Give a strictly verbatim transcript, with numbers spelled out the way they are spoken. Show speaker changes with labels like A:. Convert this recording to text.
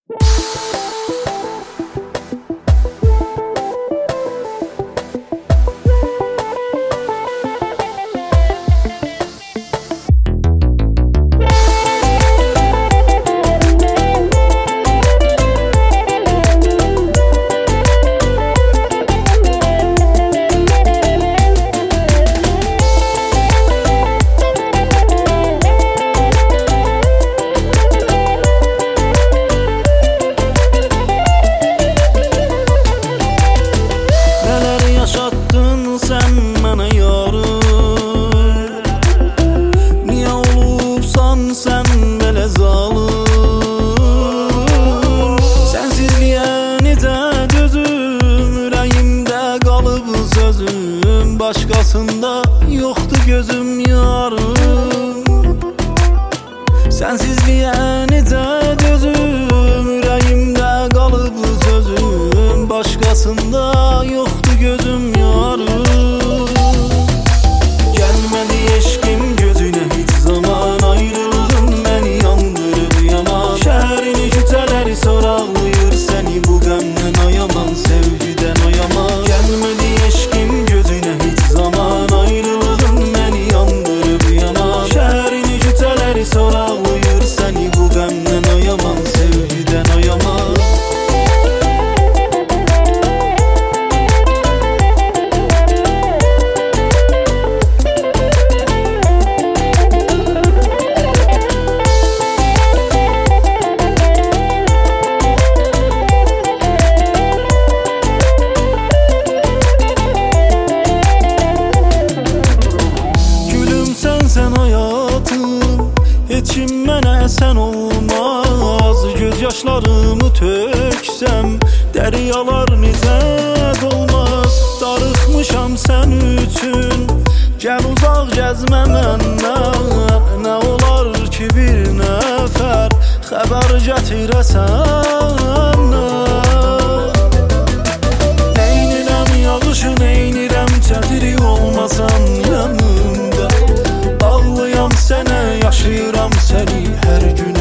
A: Başqasında yoxdur gözüm yarım. Sənsizliyə necə dözüm, ürəyimdə qalıb sözüm. Başqasında yoxdur gözüm yarım. Gəlmədi eşqim gözünə heç zaman, ayrılığın məni yandırıb yaman. Şəhərin küçələri soraqlayır səni, bu qəmdən ayaman, sevgidən ayaman. Gəlmədi eşqim gözünə heç zaman, ayrılığın məni yandırıb yaman. Şəhərin küçələri soraqlayır səni, bu qəmdən ayaman, sevgidən ayaman. Sən hayatım, heç kim mənə sən olmaz. Göz yaşlarımı töksəm, dəryalar necə dolmaz. Darıxmışam sən üçün, gəl uzaq gəzmə məndən. Nə olar ki bir nəfər xəbər gətirəsən. Neynirəm yağışı, neynirəm çətiri olmasan yanımda. Bağlıyam sənə, yaşayıram səni hər gün.